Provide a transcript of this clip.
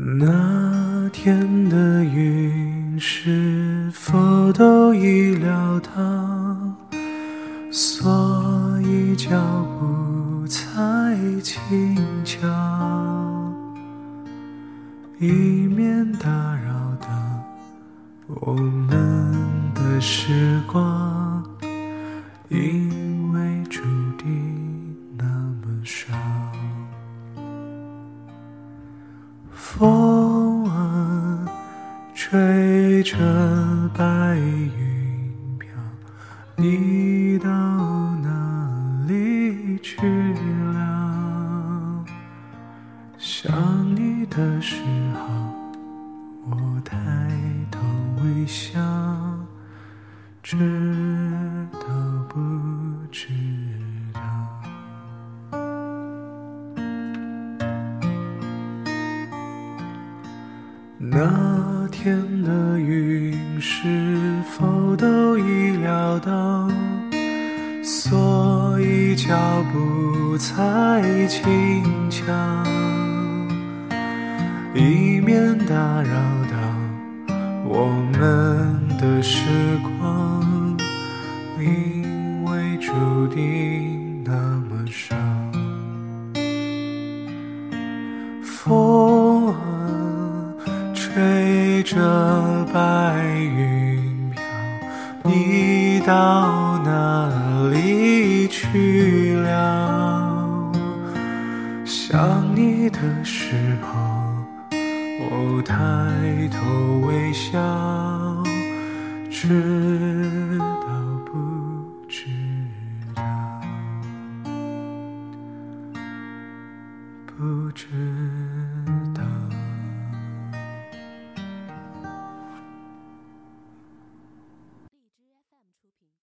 那天的云是否都已料到，所以脚步才轻巧，以免打扰到我们的时光，因为注定那么少。风啊，吹着白云飘，你到哪里去了？想你的时候，我抬头微笑，知道不知道？那天的云是否都已料到，所以脚步才轻巧，以免打扰到我们的时光，因为注定那么少。风啊，吹着白云飘，你到哪里去了？想你的时候，我抬头微笑，知道不知道？不知道。